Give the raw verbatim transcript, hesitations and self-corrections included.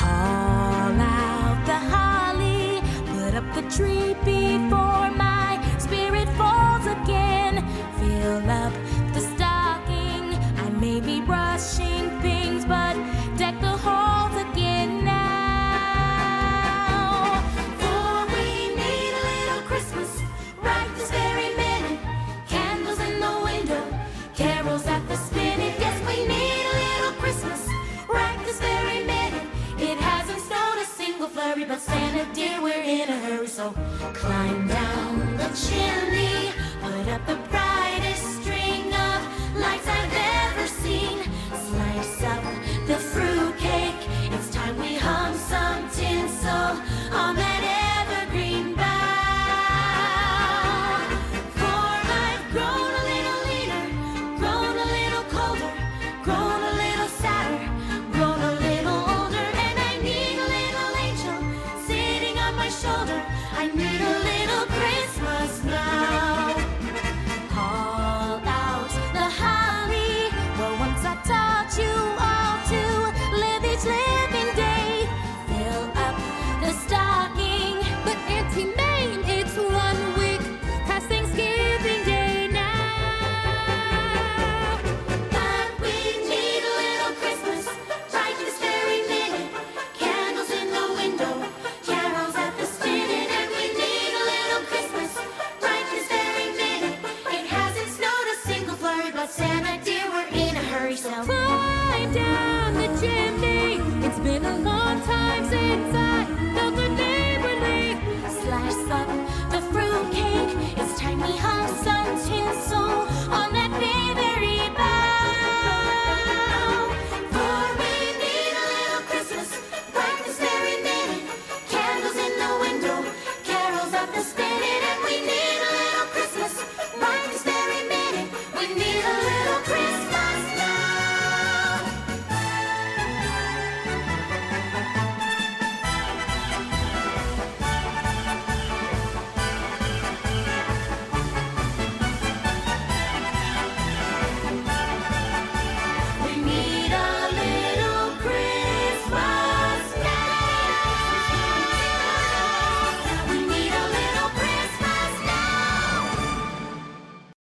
Haul out the holly, put up the tree before my spirit falls again. Fill up the stocking, I may be rushing things, but deck the halls again now. For we need a little Christmas right this very minute. Candles in the window, carols at the spinet. Yes, we need a little Christmas right this very minute. It hasn't snowed a single flurry, but Santa dear, we're in a hurry. So climb down the chimney, put up the brightest string of lights I've ever seen. Slice up the fruitcake, it's time we hung some tinsel on that evergreen bough. For I've grown a little leaner, grown a little colder, grown a little sadder, grown a little older, and I need a little angel sitting on my shoulder. I need a little Christmas now. Haul out the holly, well, once I taught you all to live each living day. Fill up the stocking, but Auntie Mame, it's one week past Thanksgiving Day now. But we need a little Christmas right this very minute. Candles in the window, carols at the spinet, and we need a little Christmas right this very minute. It hasn't snowed a single flurry, but Santa dear, we're in a hurry. So climb down the chimney. It's been a long time since I felt the neighborly. Slice up the fruitcake, it's time we hung some tinsel